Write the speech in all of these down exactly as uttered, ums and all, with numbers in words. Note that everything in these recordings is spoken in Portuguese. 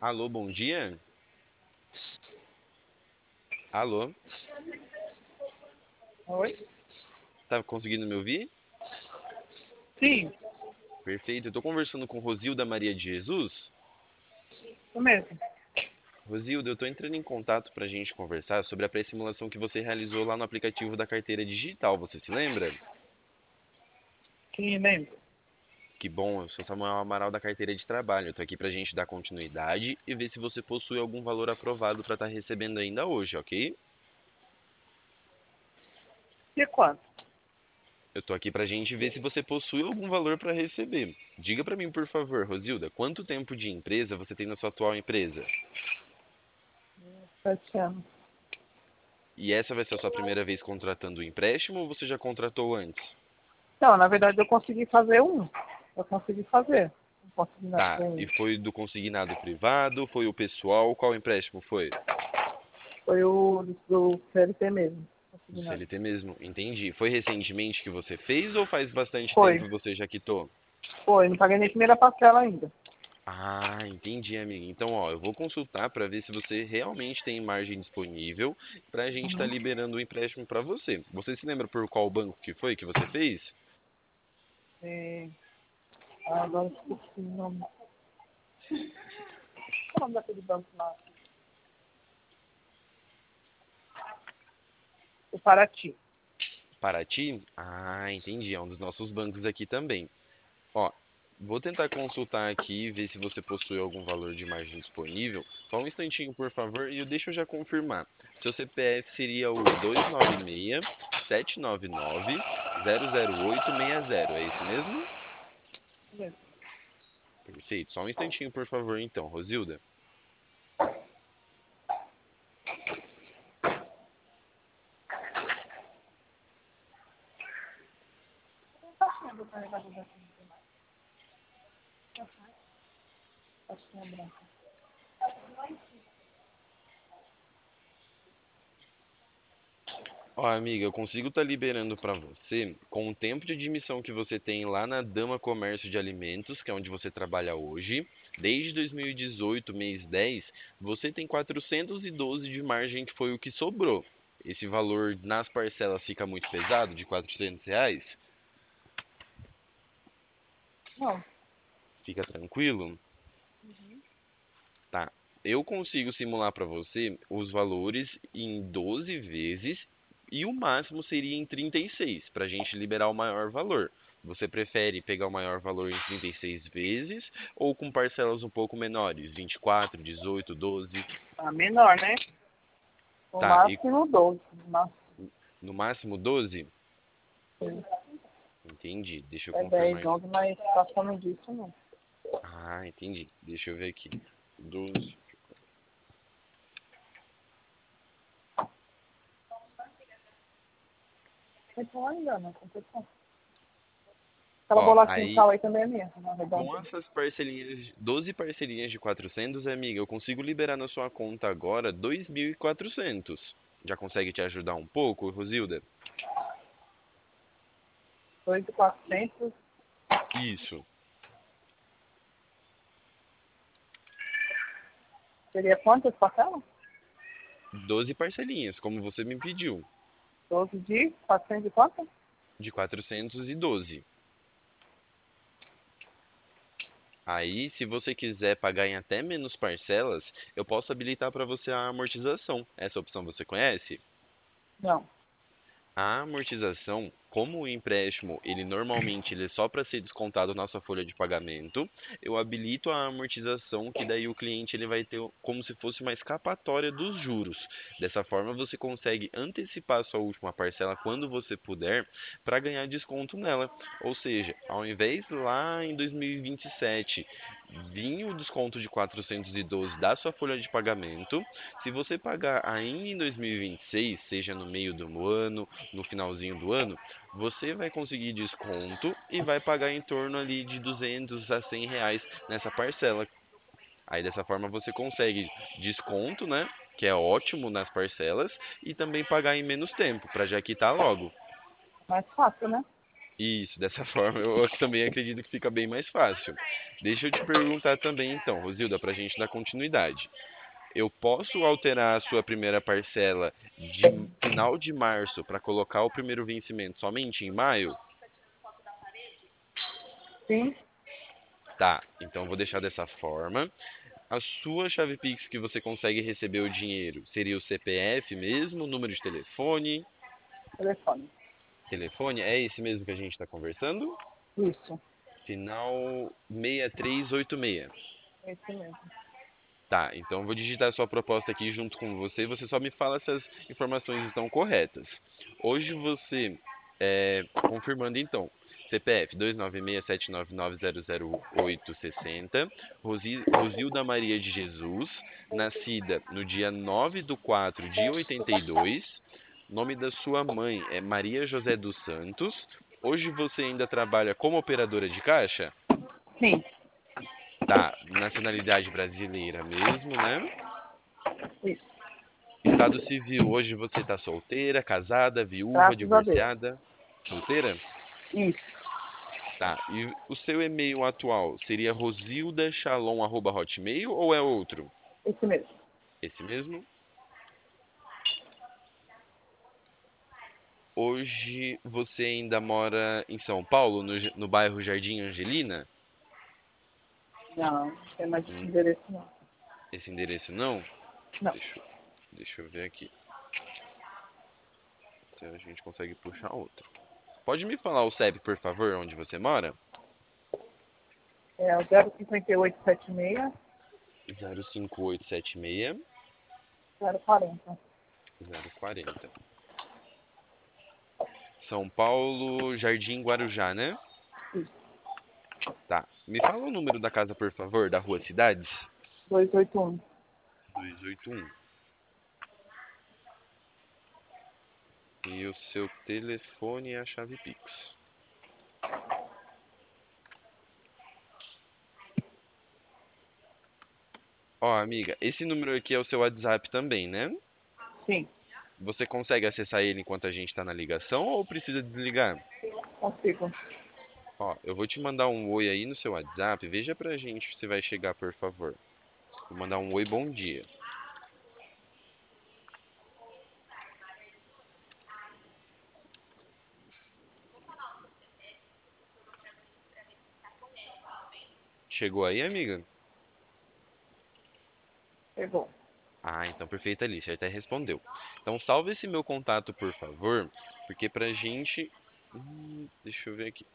Alô, bom dia? Alô, Oi? tá conseguindo me ouvir? Sim, Perfeito. Eu tô conversando com Rosilda Maria de Jesus. isso mesmo. Rosilda, eu tô entrando em contato pra gente conversar sobre a pré-simulação que você realizou lá no aplicativo da carteira digital. Você se lembra? Sim, lembro. Que bom, eu sou Samuel Amaral da carteira de trabalho. Eu tô aqui pra gente dar continuidade e ver se você possui algum valor aprovado pra estar recebendo ainda hoje, ok? E quanto? Eu tô aqui pra gente ver se você possui algum valor pra receber. Diga pra mim, por favor, Rosilda, quanto tempo de empresa você tem na sua atual empresa? Sete anos. E essa vai ser a sua primeira vez contratando o empréstimo ou você já contratou antes? Não, na verdade eu consegui fazer um. Eu consegui fazer. Não consegui na- Tá, e um. foi do consignado privado, foi o pessoal, qual empréstimo foi? Foi o do C L T mesmo. Do Consegui nada. C L T mesmo, entendi. Foi recentemente que você fez ou faz bastante Foi, tempo e você já quitou? foi. Não paguei nem a primeira parcela ainda. Ah, entendi, amiga. Então, ó, eu vou consultar para ver se você realmente tem margem disponível para a gente estar Uhum. liberando o empréstimo para você. Você se lembra por qual banco que foi que você fez? É, agora esqueci o nome. Qual é o nome daquele banco lá? O Paraty. Paraty? Ah, entendi. É um dos nossos bancos aqui também. Ó, vou tentar consultar aqui e ver se você possui algum valor de margem disponível. Só um instantinho, por favor, e eu- deixa eu já confirmar. Seu C P F seria o dois nove seis, sete nove nove, zero zero oito seis zero. É esse mesmo? Isso mesmo. Perfeito. Só um instantinho, por favor, então, Rosilda. Caixinha do carregador daqui, não tem mais. Caixinha branca. Ó, amiga, eu consigo estar liberando para você com o tempo de admissão que você tem lá na Dama Comércio de Alimentos, que é onde você trabalha hoje. Desde dois mil e dezoito, mês dez, você tem quatrocentos e doze de margem que foi o que sobrou. Esse valor nas parcelas fica muito pesado, de quatrocentos reais? Não. Fica tranquilo? Tá. Eu consigo simular para você os valores em doze vezes e o máximo seria em trinta e seis, para a gente liberar o maior valor. Você prefere pegar o maior valor em trinta e seis vezes ou com parcelas um pouco menores, vinte e quatro, dezoito, doze? A menor, né? O Tá, e máximo doze. No máximo. no máximo doze? Entendi. Deixa eu É dez, confirmar isso. onze, mas passando disso não. Ah, entendi. Deixa eu ver aqui. doze. Então ainda não, competição. Aquela Ó, bolachinha de aí sal aí também é minha, na com redondinha. essas parcelinhas, doze parcelinhas de quatrocentos, amiga, eu consigo liberar na sua conta agora dois mil e quatrocentos. Já consegue te ajudar um pouco, Rosilda? dois mil e quatrocentos. Isso. Seria quantas parcelas? doze parcelinhas, como você me pediu, doze de quatrocentos e quanto? de quatrocentos e doze. Aí, se você quiser pagar em até menos parcelas, eu posso habilitar para você a amortização. Essa opção você conhece? Não. A amortização, como o empréstimo, ele normalmente ele é só para ser descontado na sua folha de pagamento, eu habilito a amortização que daí o cliente ele vai ter como se fosse uma escapatória dos juros. Dessa forma você consegue antecipar a sua última parcela quando você puder para ganhar desconto nela. Ou seja, ao invés lá em dois mil e vinte e sete vir o desconto de quatrocentos e doze da sua folha de pagamento, se você pagar ainda em dois mil e vinte e seis, seja no meio do ano, no finalzinho do ano, você vai conseguir desconto e vai pagar em torno ali de duzentos a cem reais nessa parcela. Aí dessa forma você consegue desconto, né? Que é ótimo nas parcelas e também pagar em menos tempo, para já quitar logo. Mais fácil, né? Isso, dessa forma eu também acredito que fica bem mais fácil. Deixa eu te perguntar também então, Rosilda, para a gente dar continuidade. Eu posso alterar a sua primeira parcela de final de março para colocar o primeiro vencimento somente em maio? Sim, Tá, então eu vou deixar dessa forma. A sua chave Pix que você consegue receber o dinheiro seria o C P F mesmo, número de telefone? telefone. Telefone, é esse mesmo que a gente está conversando? Isso, Final seis três oito seis. esse mesmo. Tá, então eu vou digitar a sua proposta aqui junto com você. Você só me fala se as informações estão corretas. Hoje você, é, confirmando então, C P F dois nove seis sete nove nove zero zero oito seis zero, Rosi- Rosilda Maria de Jesus, nascida no dia nove do quatro de oitenta e dois. Nome da sua mãe é Maria José dos Santos. Hoje você ainda trabalha como operadora de caixa? Sim, Tá, nacionalidade brasileira mesmo, né? isso. Estado civil, hoje você tá solteira, casada, viúva, Graças a Deus. divorciada? Solteira? Isso, Tá. E o seu e-mail atual seria rosildashalom@hotmail ou é outro? esse mesmo. Esse mesmo? Hoje você ainda mora em São Paulo, no, ja- no bairro Jardim Angelina? Não, não tem mais esse Hum, endereço não. Esse endereço não? Não, Deixa, eu- deixa eu ver aqui. Se a gente consegue puxar outro. Pode me falar o C E P, por favor, onde você mora? é o zero cinco oito sete seis zero cinco oito sete seis zero quarenta. zero quarenta. São Paulo, Jardim Guarujá, né? Isso, Tá. Me fala o número da casa, por favor, da Rua Cidades. duzentos e oitenta e um. Duzentos e oitenta e um. E o seu telefone e a chave Pix. Ó, amiga, esse número aqui é o seu WhatsApp também, né? Sim, Você consegue acessar ele enquanto a gente tá na ligação ou precisa desligar? consigo. Ó, eu vou te mandar um oi aí no seu WhatsApp. Veja pra gente se vai chegar, por favor. Vou mandar um oi, bom dia. Chegou aí, amiga? Pegou. Ah, então perfeito ali, você até respondeu. Então salve esse meu contato, por favor, porque pra gente. Hum, deixa eu ver aqui.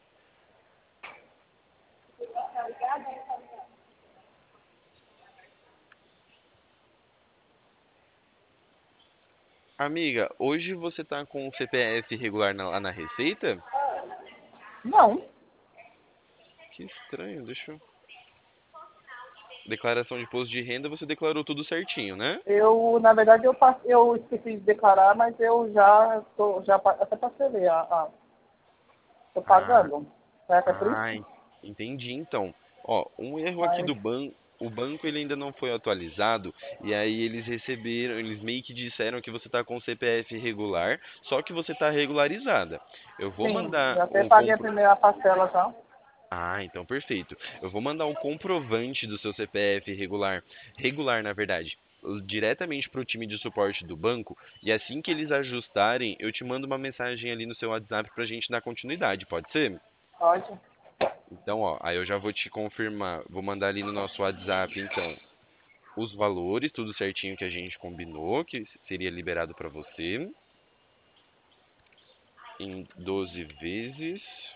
Amiga, hoje você tá com o C P F regular na- lá na Receita? Não, Que estranho, deixa eu. Declaração de imposto de renda, você declarou tudo certinho, né? eu, na verdade, eu, passe- eu esqueci de declarar, mas eu já, tô, já pa- até parcelei a, a, tô Ah, pagando. Será que é por ah, isso? en- entendi então. Ó, um erro aqui Mas, do banco. O banco ele ainda não foi atualizado e aí eles receberam, eles meio que disseram que você está com o C P F regular, só que você está regularizada. Eu vou sim, mandar já até um paguei a compro... primeira parcela já. Ah, então perfeito. Eu vou mandar um comprovante do seu C P F regular, regular na verdade, diretamente para o time de suporte do banco e assim que eles ajustarem, eu te mando uma mensagem ali no seu WhatsApp para a gente dar continuidade, pode ser? Pode. Então, ó, aí eu já vou te confirmar, vou mandar ali no nosso WhatsApp, então, os valores, tudo certinho que a gente combinou, que seria liberado para você em doze vezes.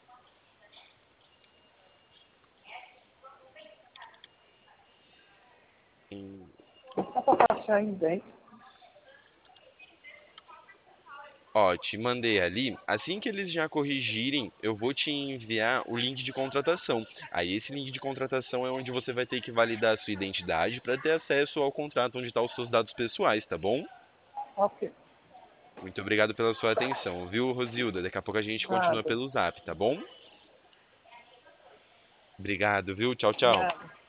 Em... Só para achar em dez. Ó, te mandei ali. Assim que eles já corrigirem, eu vou te enviar o link de contratação. Aí esse link de contratação é onde você vai ter que validar a sua identidade para ter acesso ao contrato onde estão os seus dados pessoais, tá bom? Ok. Muito obrigado pela sua atenção, viu, Rosilda? Daqui a pouco a gente continua Nada. pelo Zap, tá bom? Obrigado, viu? Tchau, tchau. Nada.